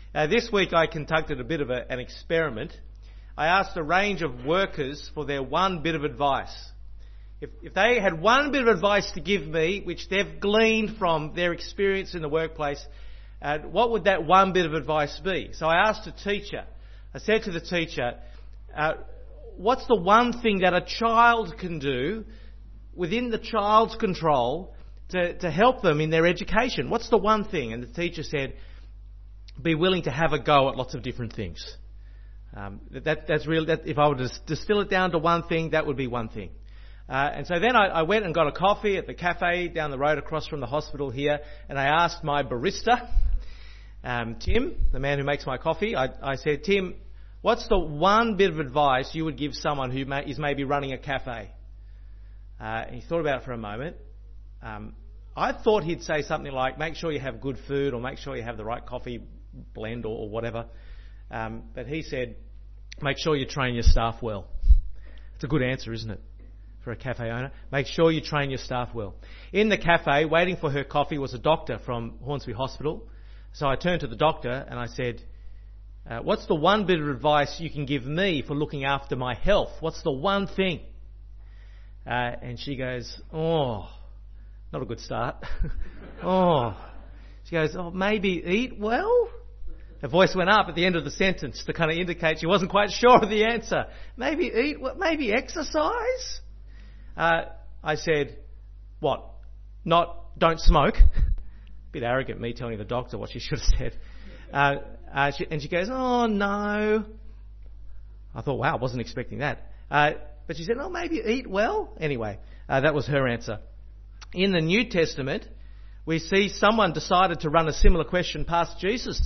This week I conducted a bit of an experiment. I asked a range of workers for their one bit of advice. If they had one bit of advice to give me, which they've gleaned from their experience in the workplace, what would that one bit of advice be? So I asked a teacher. I said to the teacher, what's the one thing that a child can do within the child's control to help them in their education? What's the one thing? And the teacher said, be willing to have a go at lots of different things. That's real. If I were to distill it down to one thing, that would be one thing. And so then I went and got a coffee at the cafe down the road across from the hospital here, and I asked my barista, Tim, the man who makes my coffee, I said, Tim, what's the one bit of advice you would give someone who is maybe running a cafe? And he thought about it for a moment. I thought he'd say something like, make sure you have good food or make sure you have the right coffee blend or whatever. But he said, make sure you train your staff well. It's a good answer, isn't it, for a cafe owner? Make sure you train your staff well. In the cafe, waiting for her coffee, was a doctor from Hornsby Hospital. So I turned to the doctor and I said, what's the one bit of advice you can give me for looking after my health? What's the one thing? And she goes, not a good start. She goes, maybe eat well? Her voice went up at the end of the sentence to kind of indicate she wasn't quite sure of the answer. Maybe eat well? Maybe exercise? I said, what? Don't smoke? Bit arrogant, me telling the doctor what she should have said. And she goes, no. I thought, wow, I wasn't expecting that. But she said, maybe eat well? Anyway, that was her answer. In the New Testament, we see someone decided to run a similar question past Jesus.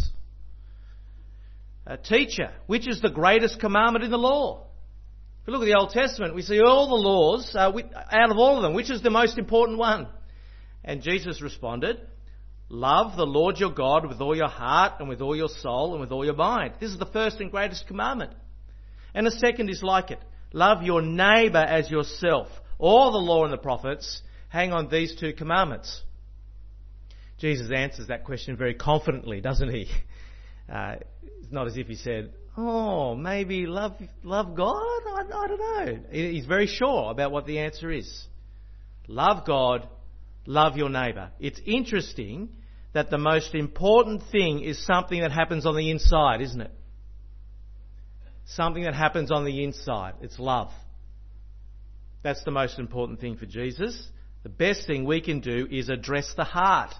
Teacher, which is the greatest commandment in the law? If we look at the Old Testament, we see all the laws, out of all of them, which is the most important one? And Jesus responded, love the Lord your God with all your heart and with all your soul and with all your mind. This is the first and greatest commandment. And the second is like it. Love your neighbour as yourself. All the law and the prophets hang on these two commandments. Jesus answers that question very confidently, doesn't he? It's not as if he said, maybe love God? I don't know. He's very sure about what the answer is. Love God, love your neighbour. It's interesting that the most important thing is something that happens on the inside, isn't it? Something that happens on the inside. It's love. That's the most important thing for Jesus. The best thing we can do is address the heart.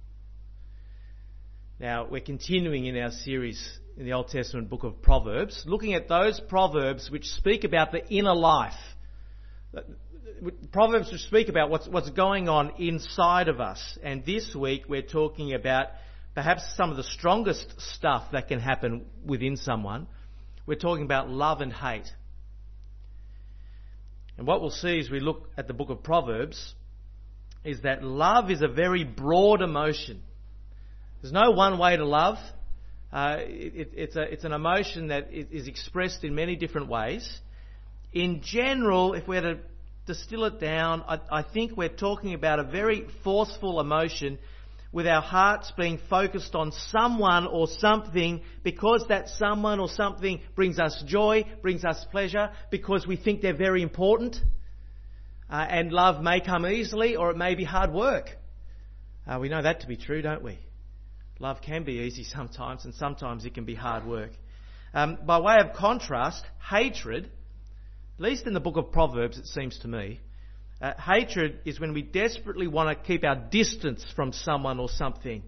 Now, we're continuing in our series in the Old Testament book of Proverbs, looking at those proverbs which speak about the inner life. Proverbs which speak about what's going on inside of us. And this week we're talking about perhaps some of the strongest stuff that can happen within someone. We're talking about love and hate. And what we'll see as we look at the book of Proverbs is that love is a very broad emotion. There's no one way to love. It's an emotion that is expressed in many different ways. In general, if we were to distill it down, I think we're talking about a very forceful emotion with our hearts being focused on someone or something because that someone or something brings us joy, brings us pleasure, because we think they're very important. And love may come easily or it may be hard work. We know that to be true, don't we? Love can be easy sometimes and sometimes it can be hard work. By way of contrast, hatred, at least in the book of Proverbs it seems to me, hatred is when we desperately want to keep our distance from someone or something.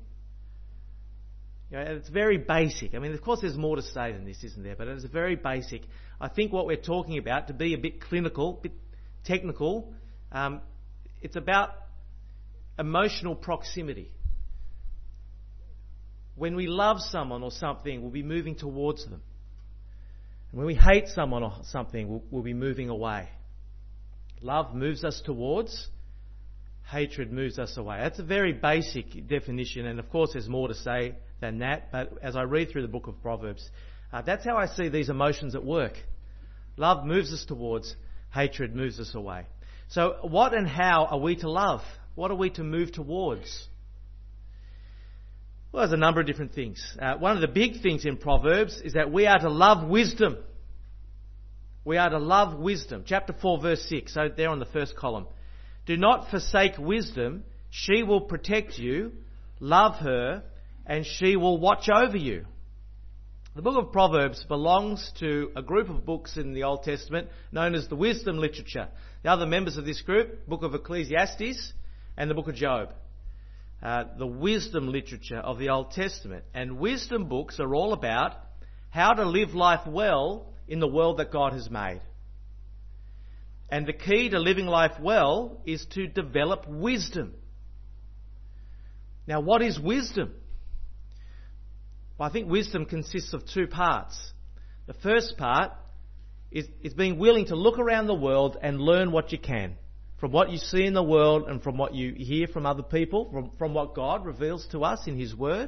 It's very basic. I mean, of course there's more to say than this, isn't there? But it's very basic. I think what we're talking about, to be a bit clinical, a bit technical, it's about emotional proximity. When we love someone or something, we'll be moving towards them. And when we hate someone or something, we'll be moving away. Love moves us towards, hatred moves us away. That's a very basic definition, and of course there's more to say than that, but as I read through the book of Proverbs, that's how I see these emotions at work. Love moves us towards, hatred moves us away. So what and how are we to love? What are we to move towards? Well, there's a number of different things. One of the big things in Proverbs is that we are to love wisdom. We are to love wisdom. Chapter 4, verse 6, so there on the first column. Do not forsake wisdom. She will protect you. Love her, and she will watch over you. The book of Proverbs belongs to a group of books in the Old Testament known as the wisdom literature. The other members of this group, book of Ecclesiastes and the book of Job. The wisdom literature of the Old Testament. And wisdom books are all about how to live life well in the world that God has made. And the key to living life well is to develop wisdom. Now, what is wisdom? Well, I think wisdom consists of two parts. The first part is being willing to look around the world and learn what you can. From what you see in the world and from what you hear from other people, from what God reveals to us in His Word,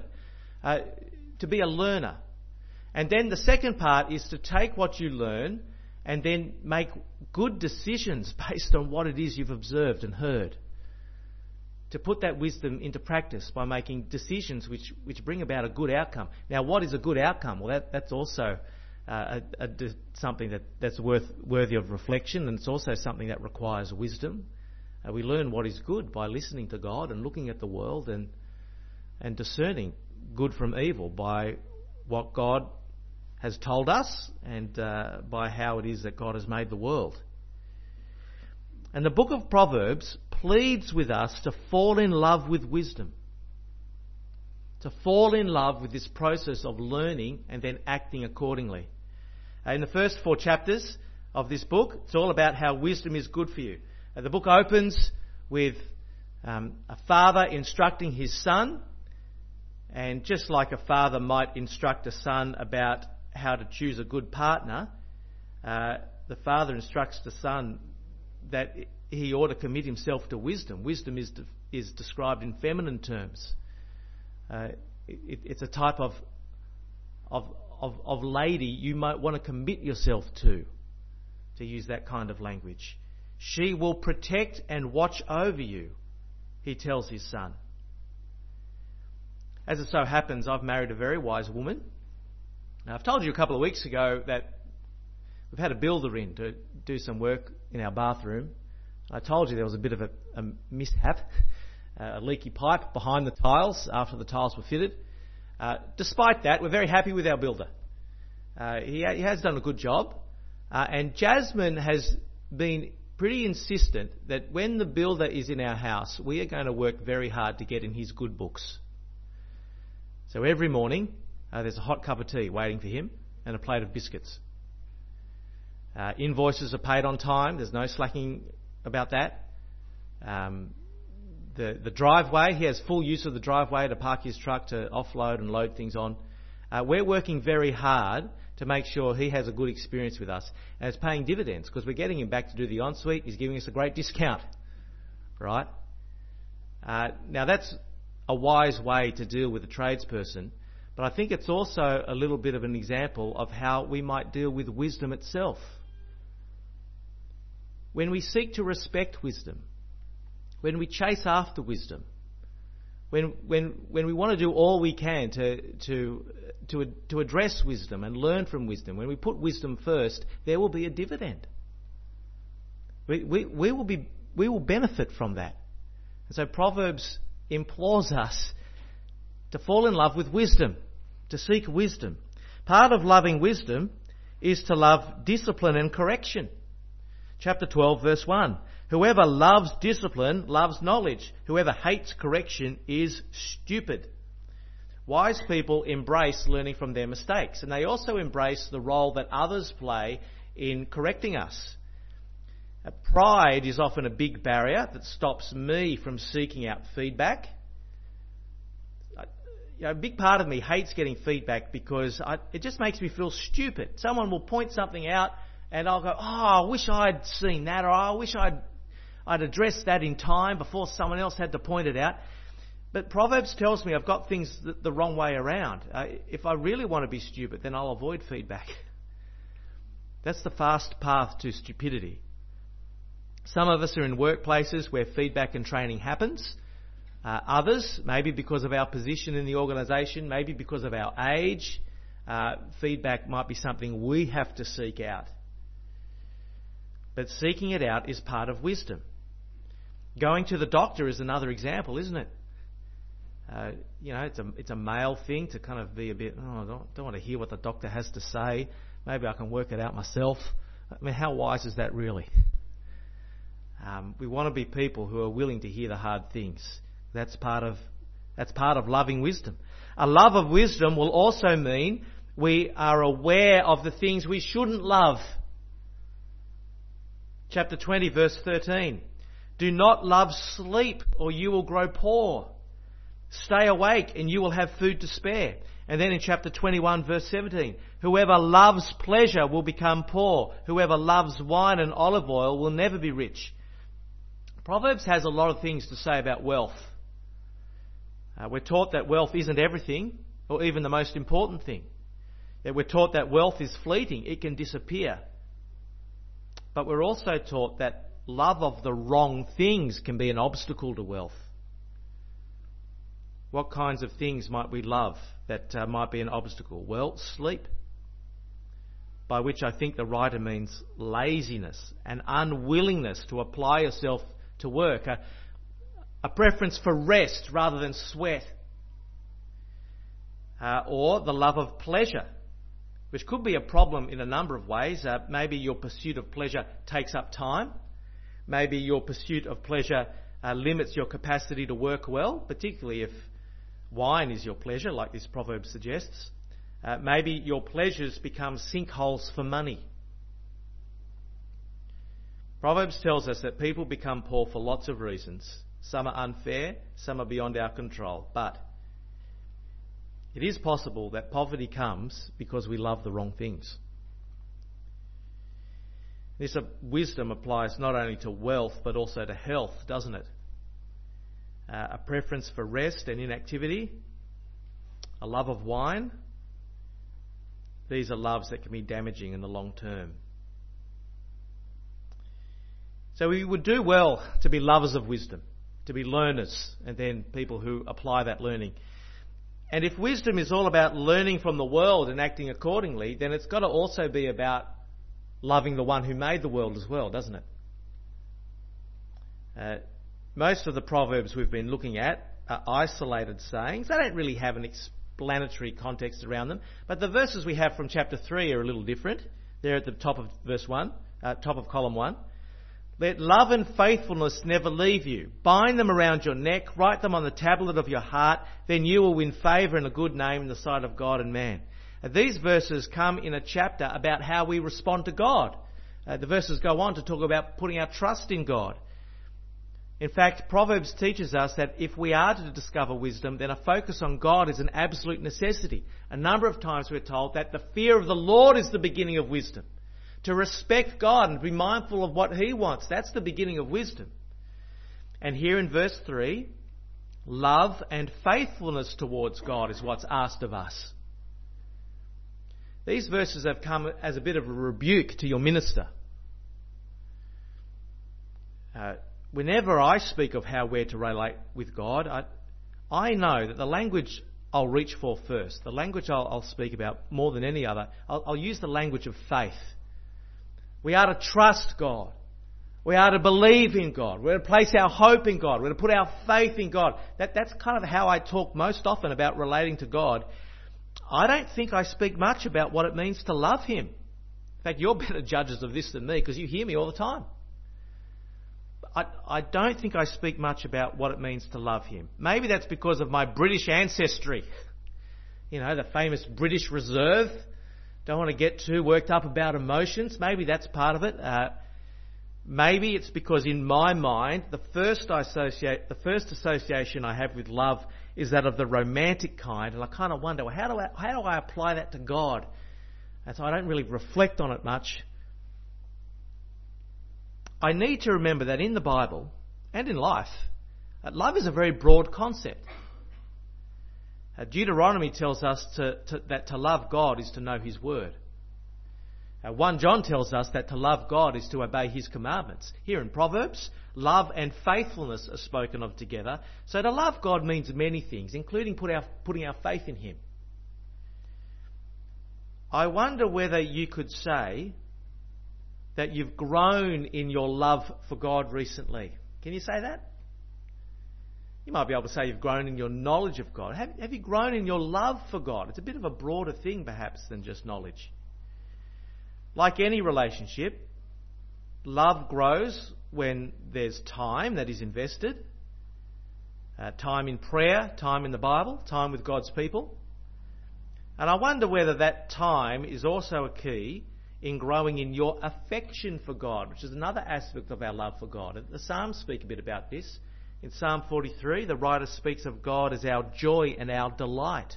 to be a learner. And then the second part is to take what you learn and then make good decisions based on what it is you've observed and heard. To put that wisdom into practice by making decisions which bring about a good outcome. Now, what is a good outcome? Well, that's also something that's worthy of reflection, and it's also something that requires wisdom. We learn what is good by listening to God and looking at the world and discerning good from evil by what God has told us and by how it is that God has made the world. And the book of Proverbs pleads with us to fall in love with wisdom. To fall in love with this process of learning and then acting accordingly. In the first 4 chapters of this book, it's all about how wisdom is good for you. The book opens with a father instructing his son. And just like a father might instruct a son about how to choose a good partner, the father instructs the son that he ought to commit himself to wisdom. Wisdom is described in feminine terms. It's a type of lady you might want to commit yourself to use that kind of language. She will protect and watch over you, he tells his son. As it so happens, I've married a very wise woman. Now, I've told you a couple of weeks ago that we've had a builder in to do some work in our bathroom. I told you there was a bit of a mishap, a leaky pipe behind the tiles after the tiles were fitted. Despite that, we're very happy with our builder. He has done a good job. And Jasmine has been pretty insistent that when the builder is in our house, we are going to work very hard to get in his good books. So every morning, there's a hot cup of tea waiting for him and a plate of biscuits. Invoices are paid on time. There's no slacking about that. The driveway, he has full use of the driveway to park his truck to offload and load things on. We're working very hard to make sure he has a good experience with us. And it's paying dividends because we're getting him back to do the ensuite. He's giving us a great discount. Right? Now that's a wise way to deal with a tradesperson. But I think it's also a little bit of an example of how we might deal with wisdom itself. When we seek to respect wisdom, when we chase after wisdom, when we want to do all we can to address wisdom and learn from wisdom, when we put wisdom first, there will be a dividend. We will benefit from that. And so Proverbs implores us to fall in love with wisdom, to seek wisdom. Part of loving wisdom is to love discipline and correction. Chapter 12, verse 1. Whoever loves discipline loves knowledge. Whoever hates correction is stupid. Wise people embrace learning from their mistakes, and they also embrace the role that others play in correcting us. Pride is often a big barrier that stops me from seeking out feedback. A big part of me hates getting feedback because it just makes me feel stupid. Someone will point something out and I'll go, I wish I'd seen that, or I wish I'd addressed that in time before someone else had to point it out. But Proverbs tells me I've got things the wrong way around. If I really want to be stupid, then I'll avoid feedback. That's the fast path to stupidity. Some of us are in workplaces where feedback and training happens. Others, maybe because of our position in the organisation, maybe because of our age, feedback might be something we have to seek out. But seeking it out is part of wisdom. Going to the doctor is another example, isn't it? It's a male thing to kind of be a bit, I don't want to hear what the doctor has to say. Maybe I can work it out myself. I mean, how wise is that really? We want to be people who are willing to hear the hard things. That's part of loving wisdom. A love of wisdom will also mean we are aware of the things we shouldn't love. Chapter 20, verse 13. Do not love sleep, or you will grow poor. Stay awake, and you will have food to spare. And then in chapter 21, verse 17. Whoever loves pleasure will become poor. Whoever loves wine and olive oil will never be rich. Proverbs has a lot of things to say about wealth. We're taught that wealth isn't everything, or even the most important thing. That we're taught that wealth is fleeting, it can disappear. But we're also taught that love of the wrong things can be an obstacle to wealth. What kinds of things might we love that might be an obstacle? Well, sleep, by which I think the writer means laziness and unwillingness to apply yourself to work. A preference for rest rather than sweat. Or the love of pleasure, which could be a problem in a number of ways. Maybe your pursuit of pleasure takes up time. Maybe your pursuit of pleasure limits your capacity to work well, particularly if wine is your pleasure, like this proverb suggests. Maybe your pleasures become sinkholes for money. Proverbs tells us that people become poor for lots of reasons. Some are unfair, some are beyond our control. But it is possible that poverty comes because we love the wrong things. This wisdom applies not only to wealth but also to health, doesn't it? A preference for rest and inactivity, a love of wine. These are loves that can be damaging in the long term. So we would do well to be lovers of wisdom, to be learners, and then people who apply that learning. And if wisdom is all about learning from the world and acting accordingly, then it's got to also be about loving the one who made the world as well, doesn't it? Most of the proverbs we've been looking at are isolated sayings. They don't really have an explanatory context around them. But the verses we have from chapter 3 are a little different. They're at the top of verse 1, top of column 1. Let love and faithfulness never leave you. Bind them around your neck, write them on the tablet of your heart, then you will win favour and a good name in the sight of God and man. These verses come in a chapter about how we respond to God. The verses go on to talk about putting our trust in God. In fact, Proverbs teaches us that if we are to discover wisdom, then a focus on God is an absolute necessity. A number of times we're told that the fear of the Lord is the beginning of wisdom. To respect God and be mindful of what He wants, that's the beginning of wisdom. And here in verse 3, love and faithfulness towards God is what's asked of us. These verses have come as a bit of a rebuke to your minister. Whenever I speak of how we're to relate with God, I know that the language I'll reach for first, the language I'll speak about more than any other, I'll use the language of faith. We are to trust God. We are to believe in God. We're to place our hope in God. We're to put our faith in God. That's kind of how I talk most often about relating to God. I don't think I speak much about what it means to love Him. In fact, you're better judges of this than me because you hear me all the time. I don't think I speak much about what it means to love Him. Maybe that's because of my British ancestry. You know, the famous British Reserve. Don't want to get too worked up about emotions. Maybe that's part of it. Maybe it's because in my mind, the first association I have with love is that of the romantic kind, and I kind of wonder, well, how do I apply that to God? And so I don't really reflect on it much. I need to remember that in the Bible and in life, love is a very broad concept. Deuteronomy tells us that to love God is to know His Word. 1 John tells us that to love God is to obey his commandments. Here in Proverbs, love and faithfulness are spoken of together. So to love God means many things, including putting our faith in him. I wonder whether you could say that you've grown in your love for God recently. Can you say that? You might be able to say you've grown in your knowledge of God. Have you grown in your love for God? It's a bit of a broader thing perhaps than just knowledge. Like any relationship, love grows when there's time that is invested. Time in prayer, time in the Bible, time with God's people. And I wonder whether that time is also a key in growing in your affection for God, which is another aspect of our love for God. The Psalms speak a bit about this. In Psalm 43, the writer speaks of God as our joy and our delight.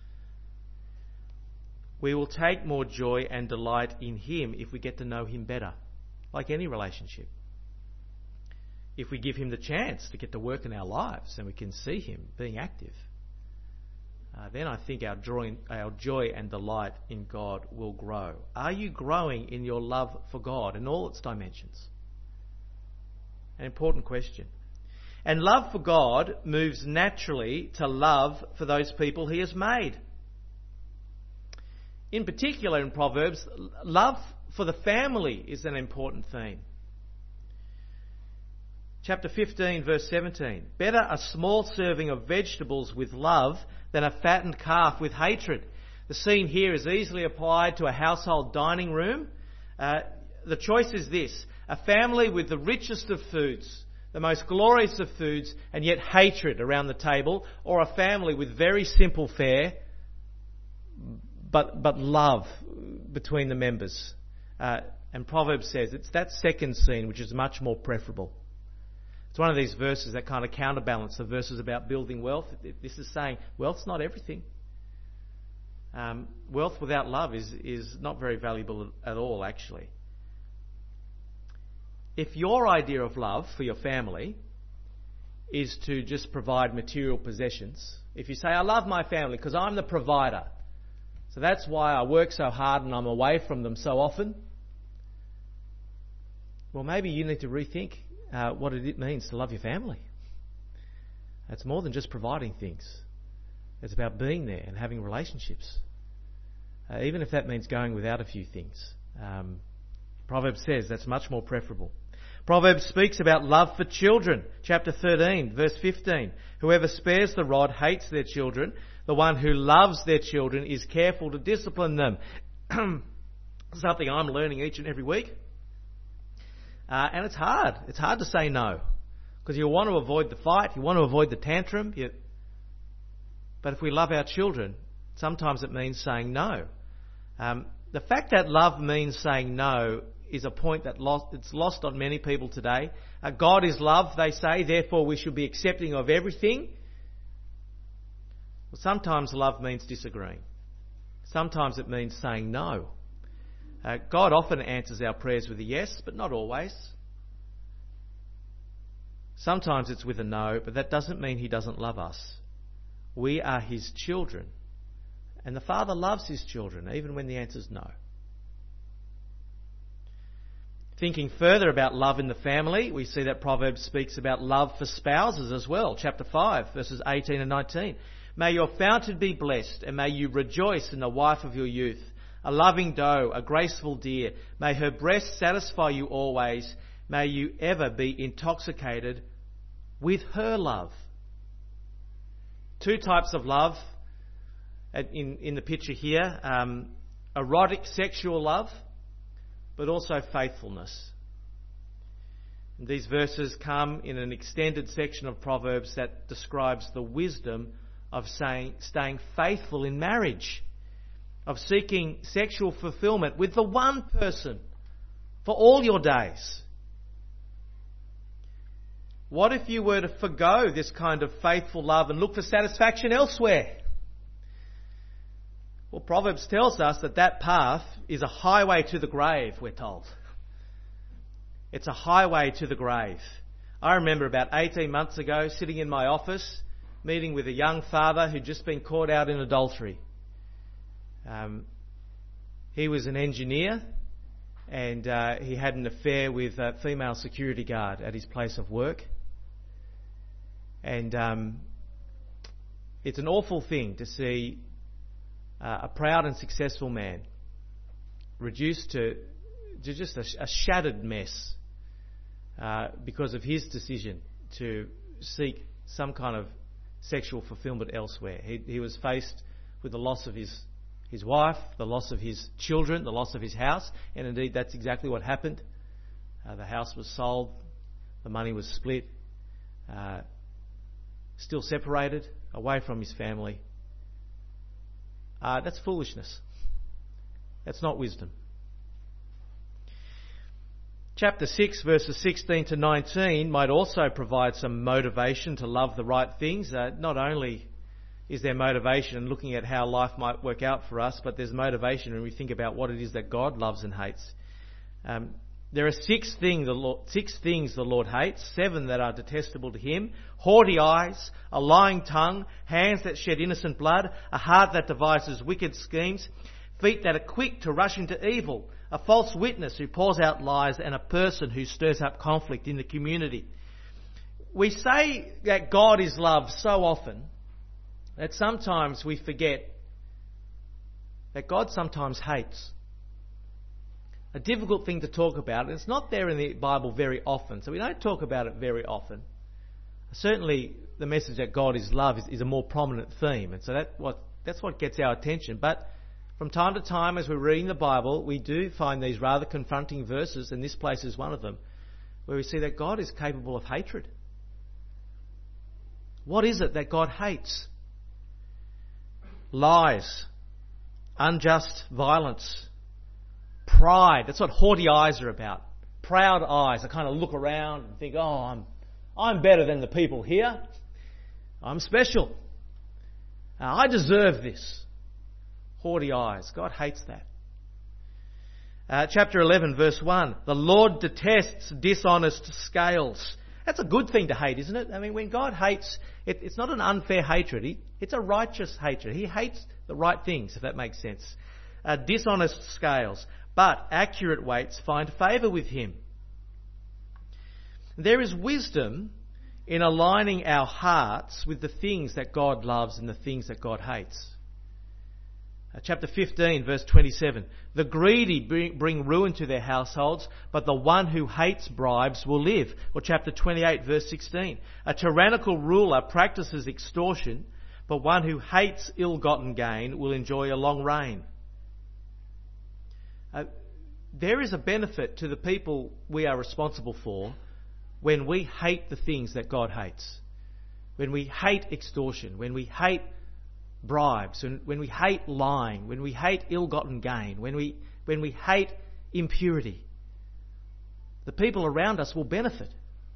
We will take more joy and delight in him if we get to know him better, like any relationship. If we give him the chance to get to work in our lives and we can see him being active, then I think our joy and delight in God will grow. Are you growing in your love for God in all its dimensions? An important question. And love for God moves naturally to love for those people he has made. In particular in Proverbs, love for the family is an important theme. Chapter 15, verse 17. Better a small serving of vegetables with love than a fattened calf with hatred. The scene here is easily applied to a household dining room. The choice is this: a family with the richest of foods, the most glorious of foods, and yet hatred around the table, or a family with very simple fare, but love between the members. And Proverbs says it's that second scene which is much more preferable. It's one of these verses that kind of counterbalance the verses about building wealth. This is saying wealth's not everything. Wealth without love is not very valuable at all, actually. If your idea of love for your family is to just provide material possessions, if you say, I love my family because I'm the provider, so that's why I work so hard and I'm away from them so often, well, maybe you need to rethink what it means to love your family. It's more than just providing things. It's about being there and having relationships. Even if that means going without a few things. Proverbs says that's much more preferable. Proverbs speaks about love for children. Chapter 13, verse 15. Whoever spares the rod hates their children. The one who loves their children is careful to discipline them. Something I'm learning each and every week. And it's hard. It's hard to say no. Because you want to avoid the fight. You want to avoid the tantrum. But if we love our children, sometimes it means saying no. The fact that love means saying no is a point it's lost on many people today. God is love, they say, therefore we should be accepting of everything. Well, sometimes love means disagreeing. Sometimes it means saying no. God often answers our prayers with a yes, but not always. Sometimes it's with a no, but that doesn't mean he doesn't love us. We are his children. And the Father loves his children, even when the answer is no. Thinking further about love in the family, we see that Proverbs speaks about love for spouses as well. Chapter 5, verses 18 and 19. May your fountain be blessed, and may you rejoice in the wife of your youth. A loving doe, a graceful deer. May her breast satisfy you always. May you ever be intoxicated with her love. Two types of love in the picture here. Erotic sexual love, but also faithfulness. And these verses come in an extended section of Proverbs that describes the wisdom of staying faithful in marriage, of seeking sexual fulfillment with the one person for all your days. What if you were to forgo this kind of faithful love and look for satisfaction elsewhere? Well, Proverbs tells us that path is a highway to the grave, we're told. It's a highway to the grave. I remember about 18 months ago sitting in my office, meeting with a young father who'd just been caught out in adultery. He was an engineer and he had an affair with a female security guard at his place of work. And it's an awful thing to see a proud and successful man reduced to just a shattered mess because of his decision to seek some kind of sexual fulfillment elsewhere. He was faced with the loss of his wife, the loss of his children, the loss of his house, and indeed that's exactly what happened. The house was sold, the money was split, still separated, away from his family. That's foolishness. That's not wisdom. Chapter 6, verses 16 to 19 might also provide some motivation to love the right things. Not only is there motivation in looking at how life might work out for us, but there's motivation when we think about what it is that God loves and hates. There are six things the Lord hates, 7 that are detestable to him: haughty eyes, a lying tongue, hands that shed innocent blood, a heart that devises wicked schemes, feet that are quick to rush into evil, a false witness who pours out lies, and a person who stirs up conflict in the community. We say that God is love so often that sometimes we forget that God sometimes hates. A difficult thing to talk about, and it's not there in the Bible very often, so we don't talk about it very often. Certainly the message that God is love is a more prominent theme, and so that's what gets our attention. But from time to time, as we're reading the Bible, we do find these rather confronting verses, and this place is one of them, where we see that God is capable of hatred. What is it that God hates? Lies, unjust violence, pride. That's what haughty eyes are about. Proud eyes. I kind of look around and think, oh, I'm better than the people here. I'm special. I deserve this. Haughty eyes. God hates that. Chapter 11, verse 1. The Lord detests dishonest scales. That's a good thing to hate, isn't it? I mean, when God hates, it's not an unfair hatred. It's a righteous hatred. He hates the right things, if that makes sense. Dishonest scales, but accurate weights find favour with him. There is wisdom in aligning our hearts with the things that God loves and the things that God hates. Chapter 15, verse 27. The greedy bring ruin to their households, but the one who hates bribes will live. Or chapter 28, verse 16. A tyrannical ruler practices extortion, but one who hates ill-gotten gain will enjoy a long reign. There is a benefit to the people we are responsible for when we hate the things that God hates. When we hate extortion, when we hate bribes, when we hate lying, when we hate ill-gotten gain, when we hate impurity, the people around us will benefit.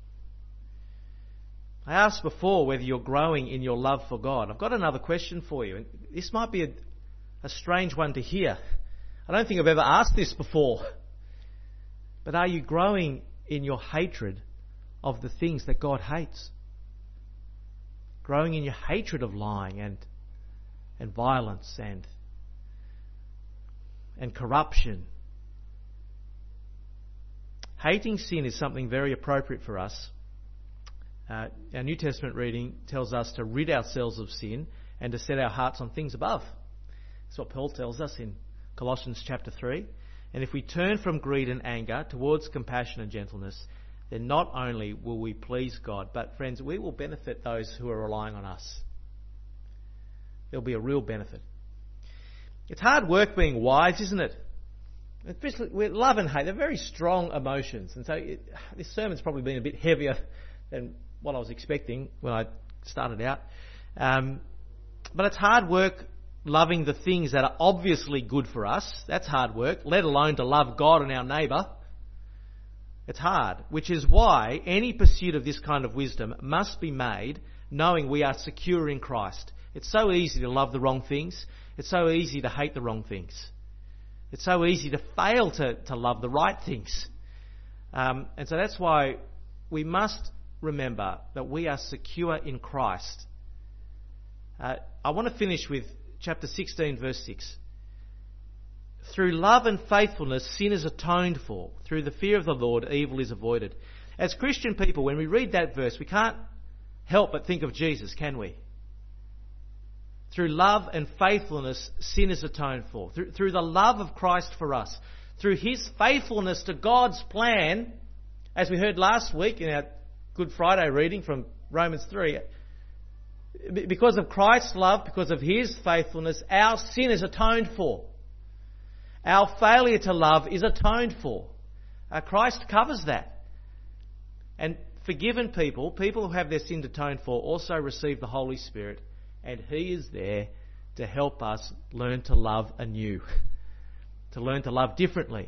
I asked before whether you're growing in your love for God. I've got another question for you. And this might be a strange one to hear. I don't think I've ever asked this before. But are you growing in your hatred of the things that God hates? Growing in your hatred of lying and violence and corruption. Hating sin is something very appropriate for us. Our New Testament reading tells us to rid ourselves of sin and to set our hearts on things above. That's what Paul tells us in Colossians chapter 3. And if we turn from greed and anger towards compassion and gentleness, then not only will we please God, but friends, we will benefit those who are relying on us. There'll be a real benefit. It's hard work being wise, isn't it? Especially love and hate, they're very strong emotions. And so this sermon's probably been a bit heavier than what I was expecting when I started out. But it's hard work loving the things that are obviously good for us. That's hard work, let alone to love God and our neighbour. It's hard, which is why any pursuit of this kind of wisdom must be made knowing we are secure in Christ. It's so easy to love the wrong things. It's so easy to hate the wrong things. It's so easy to fail to love the right things. And so that's why we must remember that we are secure in Christ. I want to finish with chapter 16, verse 6. Through love and faithfulness, sin is atoned for. Through the fear of the Lord, evil is avoided. As Christian people, when we read that verse, we can't help but think of Jesus, can we? Through love and faithfulness, sin is atoned for. Through the love of Christ for us, through his faithfulness to God's plan, as we heard last week in our Good Friday reading from Romans 3, because of Christ's love, because of his faithfulness, our sin is atoned for. Our failure to love is atoned for. Christ covers that. And forgiven people who have their sin atoned for, also receive the Holy Spirit, and he is there to help us learn to love anew, to learn to love differently.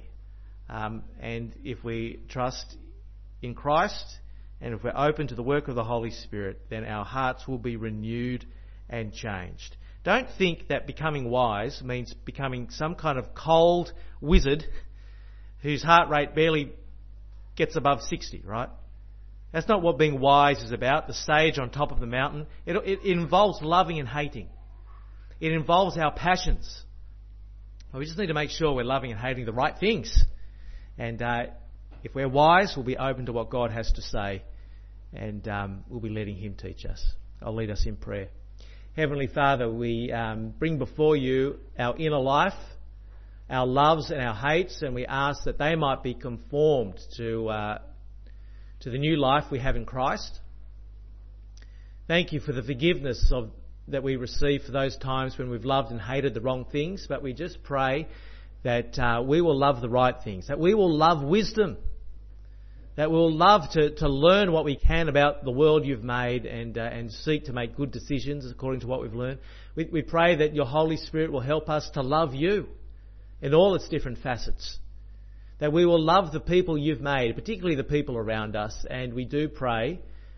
And if we trust in Christ, and if we're open to the work of the Holy Spirit, then our hearts will be renewed and changed. Don't think that becoming wise means becoming some kind of cold wizard whose heart rate barely gets above 60, right? That's not what being wise is about, the sage on top of the mountain. It involves loving and hating. It involves our passions. Well, we just need to make sure we're loving and hating the right things. And if we're wise, we'll be open to what God has to say, and we'll be letting him teach us. I'll lead us in prayer. Heavenly Father, we bring before you our inner life, our loves and our hates, and we ask that they might be conformed to the new life we have in Christ. Thank you for the forgiveness that we receive for those times when we've loved and hated the wrong things, but we just pray that we will love the right things, that we will love wisdom, that we'll love to learn what we can about the world you've made and seek to make good decisions according to what we've learned. We pray that your Holy Spirit will help us to love you in all its different facets, that we will love the people you've made, particularly the people around us, and we do pray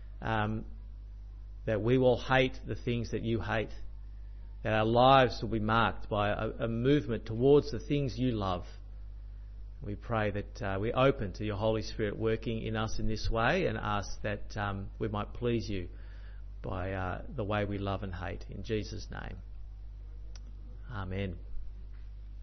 that we will hate the things that you hate, that our lives will be marked by a movement towards the things you love. We pray that we're open to your Holy Spirit working in us in this way, and ask that we might please you by the way we love and hate. In Jesus' name. Amen.